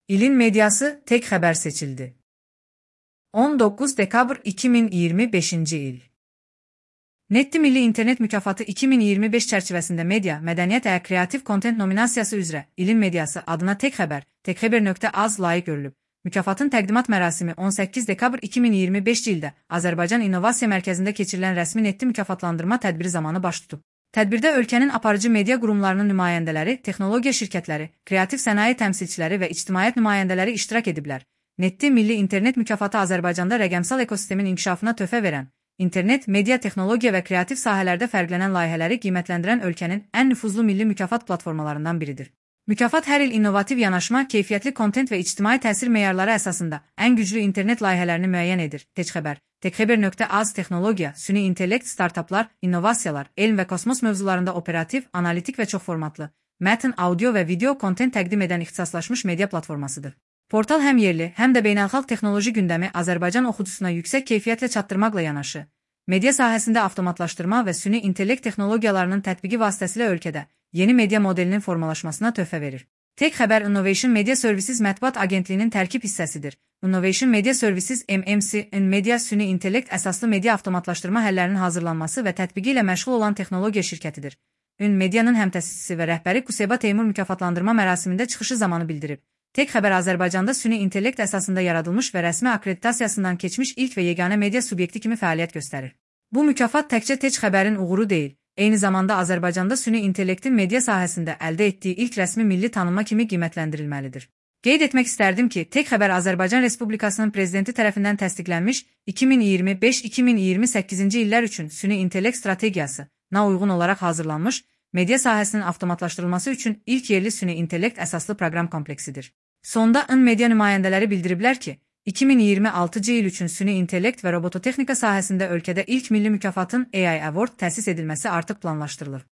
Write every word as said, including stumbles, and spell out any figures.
İlin medyası tek haber seçildi. on dokuz Dekabr iki min iyirmi beşinci il. Netdi Milli İnternet Mükafatı iki min iyirmi beş çərçivəsində media, mədəniyyət və kreativ kontent nominasiyası üzrə İlin medyası adına tek haber, tekhaber.az layiq görülüb. Mükafatın təqdimat mərasimi on səkkiz Dekabr iki min iyirmi beşinci ildə Azərbaycan İnnovasiya Mərkəzində keçirilən rəsmi Netdi mükafatlandırma tədbiri zamanı baş tutub. Tədbirdə ölkənin aparıcı media qurumlarının nümayəndələri, texnologiya şirkətləri, kreativ sənaye təmsilçiləri və ictimaiyyət nümayəndələri iştirak ediblər. Netdi Milli İnternet Mükafatı Azərbaycanda rəqəmsal ekosistemin inkişafına töhfə verən, internet, media, texnologiya və kreativ sahələrdə fərqlənən layihələri qiymətləndirən ölkənin ən nüfuzlu milli mükafat platformalarından biridir. Mükafat hər il innovativ yanaşma, keyfiyyətli kontent və ictimai təsir meyarları əsasında ən güclü internet layihələrini müəyyən edir. Tekhaber, tekhaber.az texnologiya, süni intellekt, startaplar, innovasiyalar, elm və kosmos mövzularında operativ, analitik və çoxformatlı, mətn, audio və video kontent təqdim edən ixtisaslaşmış media platformasıdır. Portal həm yerli, həm də beynəlxalq texnoloji gündəmi Azərbaycan oxucusuna yüksək keyfiyyətlə çatdırmaqla yanaşı, media sahəsində avtomatlaşdırma və süni intellekt texnologiyalarının tətbiqi vasitəsilə ölkədə yeni media modelinin formalaşmasına töhfə verir. Tek Haber Innovation Media Services mətbuat agentliyinin tərkib hissəsidir. Innovation Media Services M M C-in media süni intellekt əsaslı media avtomatlaşdırma həllərinin hazırlanması və tətbiqi ilə məşğul olan texnologiya şirkətidir. Ün medianın həmtəsisçisi və rəhbəri Kuseba Teymur mükafatlandırma mərasimində çıxışı zamanı bildirib. Tek Haber Azərbaycanda süni intellekt əsasında yaradılmış və rəsmi akkreditasiyasından keçmiş ilk və yeganə media subyekti kimi fəaliyyət göstərir. Bu mükafat təkcə Tek Haberin uğuru deyil, eyni zamanda Azərbaycanda süni intellektin media sahəsində əldə etdiyi ilk rəsmi milli tanınma kimi qiymətləndirilməlidir. Qeyd etmək istərdim ki, Tek Haber Azərbaycan Respublikasının prezidenti tərəfindən təsdiqlənmiş iki min iyirmi beş iki min iyirmi səkkizinci illər üçün süni intellekt strategiyasına uyğun olaraq hazırlanmış, media sahəsinin avtomatlaşdırılması üçün ilk yerli süni intellekt əsaslı proqram kompleksidir. Sonda ın media nümayəndələri bildiriblər ki, iki min iyirmi altıncı il üçün süni intellekt və robototexnika sahəsində ölkədə ilk milli mükafatın A I Award təsis edilməsi artıq planlaşdırılır.